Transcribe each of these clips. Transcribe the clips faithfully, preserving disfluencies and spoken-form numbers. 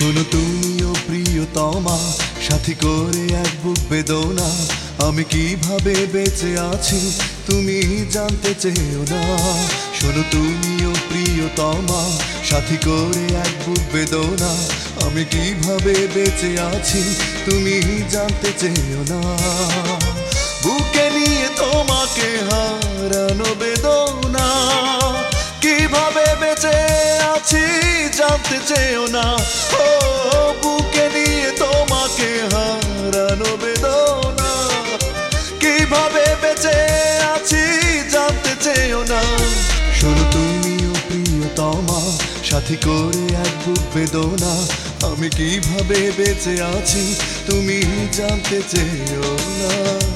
শোনো তুমিও প্রিয়তমা, সাথী করে এক বুক বেদনা। আমি কিভাবে বেঁচে আছি তুমি জানতে চেয়েও না। শোনো তুমিও প্রিয়তমা, সাথী করে এক বুক বেদনা। আমি কিভাবে বেঁচে আছি তুমি জানতে চেয়েও না। বুকে নিয়ে তোমাকে হারানো বেদনা, কিভাবে বেঁচে আছি জানতে চেয়েও না। ও বুকে নিয়ে তোমাকে হারানো বেদনা, কিভাবে বেঁচে আছি জানতে চেয়েও না। শোনো তুমিও প্রিয়তমা, সাথী করে এক বুক বেদনা। আমি কিভাবে বেঁচে আছি তুমি জানতে চেয়েও না।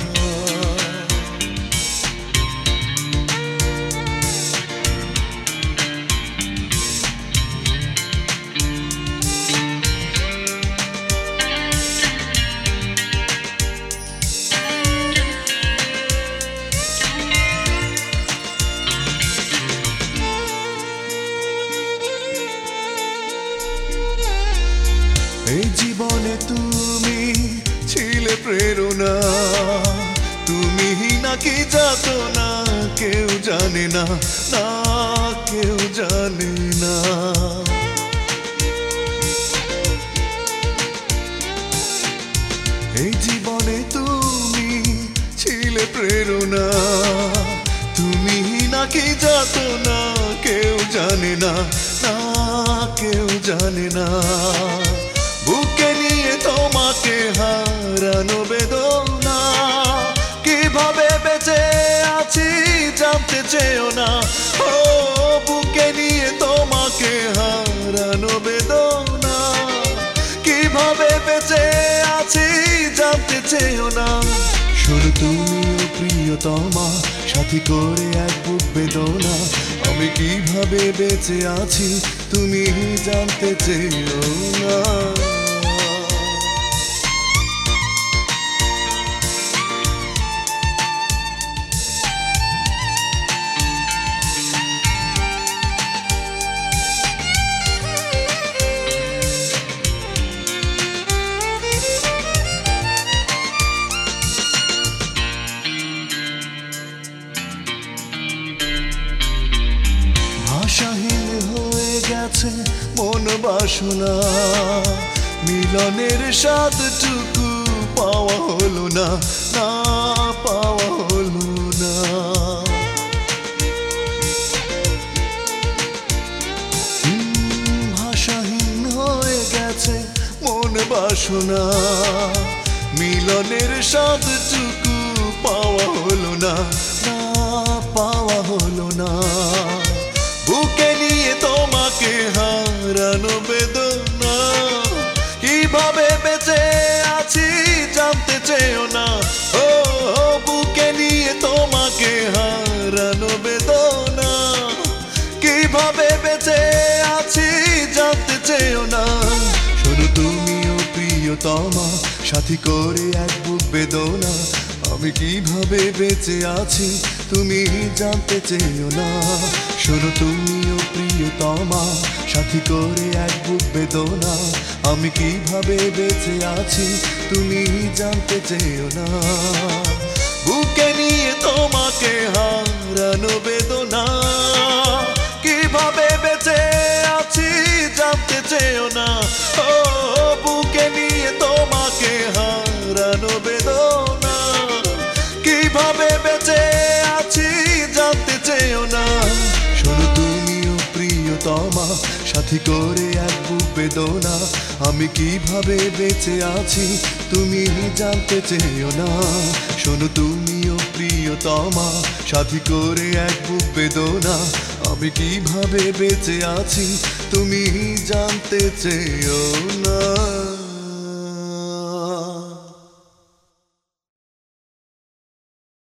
এই জীবনে তুমি ছিলে প্রেরণা, তুমি নাকি যাতনা কেউ জানে না, না কেউ জানে না। এই জীবনে তুমি ছিলে প্রেরণা, তুমি নাকি যাতনা কেউ জানে না, না কেউ জানে না। বুকে নিয়ে তোমাকে হারানো বেদনা, কিভাবে বেঁচে আছি জানতে চেয়েও না। ও বুকে নিয়ে তোমাকে হারানো বেদনা, কিভাবে বেঁচে আছি জানতে চেয়েও না। শোনো তুমিও প্রিয়তমা, সাথী করে এক বুক বেদনা। আমি কিভাবে বেঁচে আছি তুমি জানতে চেয়েও না। ভাষাহীন হয়ে গেছে মন বাসনা, মিলনের স্বাদটুকু পাওয়া হলো না, না পাওয়া হলো না। ভাষাহীন হয়ে গেছে মন বাসনা, মিলনের স্বাদটুকু পাওয়া হলো না, না পাওয়া হলো না। বুকে নিয়ে তোমাকে হারানো বেদনা, কিভাবে বেঁচে আছি জানতে চেয়েও না। ও বুকে নিয়ে তোমাকে হারানো বেদনা, কিভাবে বেঁচে আছি জানতে চেয়েও না। শোনো তুমিও প্রিয়তমা, সাথী করে এক বুক বেদনা। আমি কিভাবে বেঁচে আছি তুমি জানতে চেয়েও না। শোনো তুমিও প্রিয়তমা, সাথী করে এক বুক বেদনা। আমি কিভাবে বেঁচে আছি তুমি জানতে চেয়েও না। বুকে নিয়ে তোমাকে হারানো বেদনা, কিভাবে বেঁচে আছি জানতে চেয়েও না। ও বুকে নিয়ে তোমাকে হারানো বেদনা, কিভাবে বেঁচে আছি জানতে চেয়েও না। শোনো তুমিও প্রিয়তমা, সাথী করে এক বুক বেদনা। আমি কিভাবে বেঁচে আছি তুমি জানতে চেয়েও না। শোনো তুমিও প্রিয়তমা, সাথী করে এক বুক বেদনা। আমি কিভাবে বেঁচে আছি তুমি জানতে চেয়েও না।